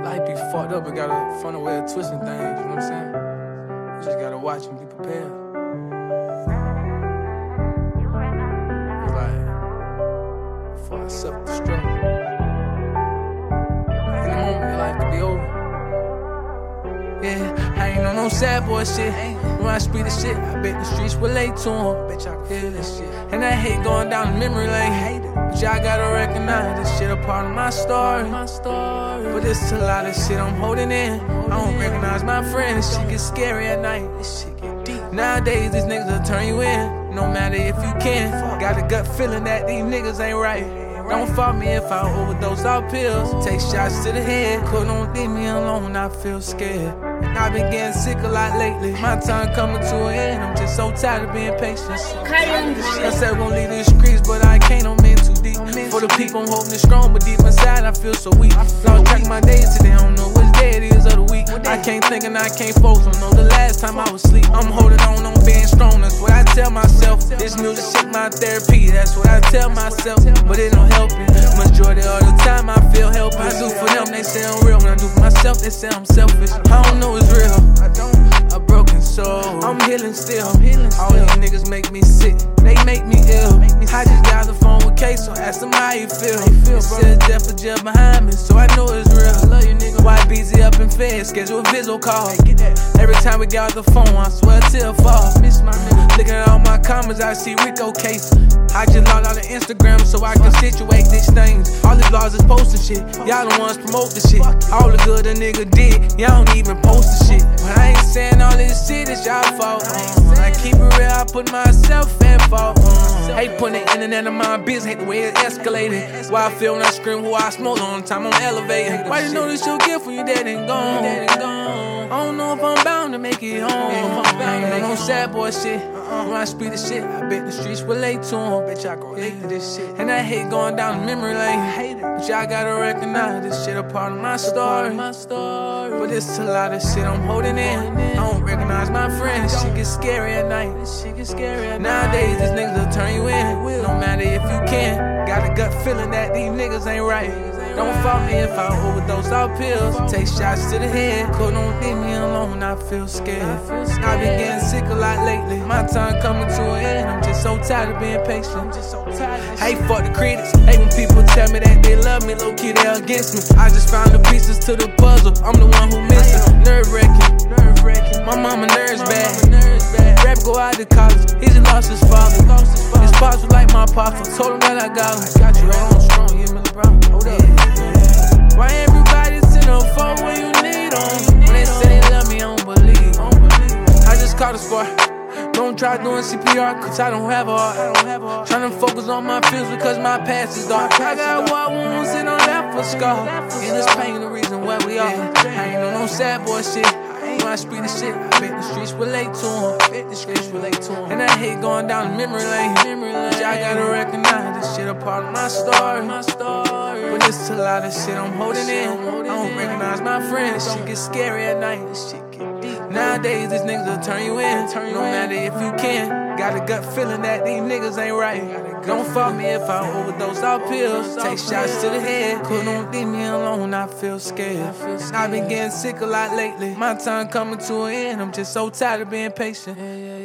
Life be fucked up, but gotta find a way of twisting things, you know what I'm saying? You just gotta watch and be prepared. It's like, before I self-destruct. In the moment, your life could be over. Yeah, I ain't on no sad boy shit. When I speak the shit, I bet the streets relate to him. Bet y'all can feel this shit. And I hate going down the memory lane. But y'all gotta recognize this shit a part of my story. But it's a lot of shit I'm holding in. I don't recognize my friends. This shit get scary at night. This shit get deep. Nowadays, these niggas will turn you in. No matter if you can. Got a gut feeling that these niggas ain't right. Don't fault me if I overdose off pills. Take shots to the head. Don't leave me alone, I feel scared. I've been getting sick a lot lately. My time coming to an end. I'm just so tired of being patient. I said won't leave the streets, but I can't. I'm in too deep. For the people, I'm holding it strong, but deep inside I feel so weak. Lost track of my days today. I don't know which day it is of the week. I can't think and I can't focus. Don't know the last time I was asleep. I'm holding on being strong. That's what I tell myself. This music shit my therapy. That's what I tell myself. But it don't help it. Majority of the time I feel helpless. I do for them, they say I'm real. When I do for myself, they say I'm selfish. I don't know it's real. A broken soul. I'm healing still. All these niggas make me sick. They make me ill. I just got the phone with K, so ask them how you feel. It says death or jail behind me, so I know it's real. I love you, nigga. YBZ up in Fed, schedule a visual call. Every time we get off the phone, I swear a tear fall. Looking at all my comments, I see Rico case. I just logged out of Instagram so I can situate these things. All these blogs is posting shit. Y'all the ones promote the shit. All the good a nigga did, y'all don't even post the shit. But I ain't saying all this shit is y'all fault. I keep it real, I put myself at fault. Hate putting the internet in my business, hate the way it escalated. Why I feel when I scream who I smoke on time I'm elevating. Why you know this your gift when you dead and gone? I don't know if I'm bound to make it home. I ain't on no sad boy shit. When I speak the shit, I bet the streets relate to him. Bet y'all can relate to this shit. And I hate going down the memory lane. But y'all gotta recognize this shit a part of my story. But it's a lot of shit I'm holding in. I don't recognize my friends. This shit get scary at night. Nowadays, these niggas will turn you in. No matter if you can. Got a gut feeling that these niggas ain't right. Don't fault me if I overdose off pills. Take shots to the head. Don't leave me alone, I feel scared. I've been getting sick a lot lately. My time coming to an end. I'm just so tired of being patient. Hate fuck the critics. Hate when people tell me that they love me. Low key, they against me. I just found the pieces to the puzzle. I'm the one who missing. Nerve-wracking. My mama nerves bad. Rap go out to college. He just lost his father. His pops was like my papa. Told him that I got him. Got you right on strong, you remember, bro? Hold up. Why everybody send a phone when you need them? When they say they love me, I don't believe. I just caught a spark. Don't try doing CPR, cause I don't have a heart. Tryna focus on my feels because my past is dark. I got war wounds and I'm left for scar. And this pain the reason why we are. I ain't on no sad boy shit. When I speak the shit, I bet the streets relate to him. And I hate going down the memory lane. But y'all gotta recognize this shit a part of my story. But it's a lot of shit I'm holding in. I don't recognize my friends. This shit get scary at night. Nowadays, these niggas will turn you in. No matter if you can. Got a gut feeling that these niggas ain't right. Don't fault me if I overdose off pills. Take shots to the head. Don't leave me alone, I feel scared. I've been getting sick a lot lately. My time coming to an end. I'm just so tired of being patient.